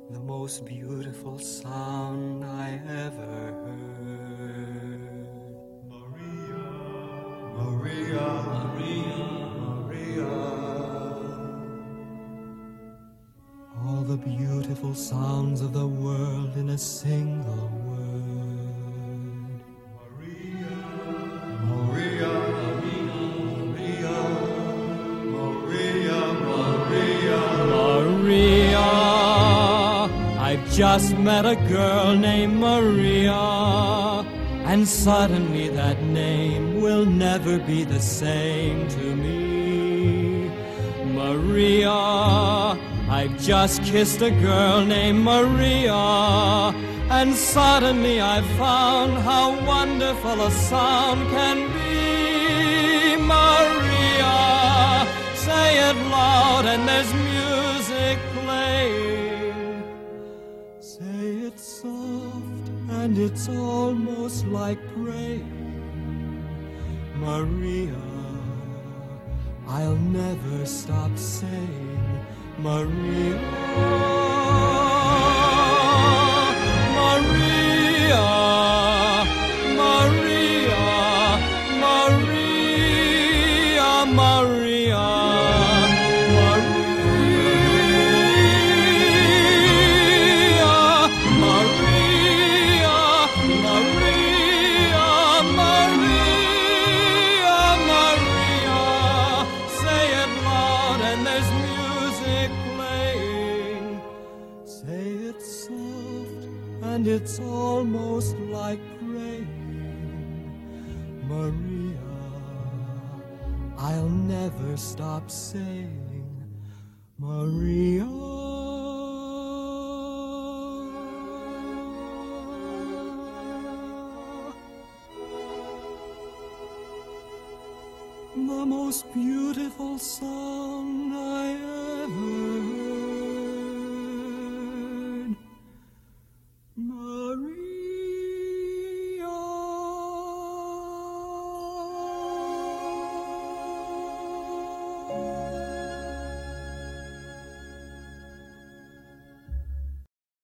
the most beautiful sound I ever heard. Maria, Maria, Maria, Maria. All the beautiful sounds of the world in a single word. Maria, Maria, Maria, Maria, Maria, Maria. I've just met a girl named Maria, and suddenly that name will never be the same to me. Maria, I've just kissed a girl named Maria, and suddenly I've found how wonderful a sound can be. Maria, say it loud and there's music playing. Say it soft and it's almost like praying. Maria, I'll never stop saying Maria, Maria, Maria, Maria, Maria, and it's almost like praying. Maria, I'll never stop saying Maria. The most beautiful song I ever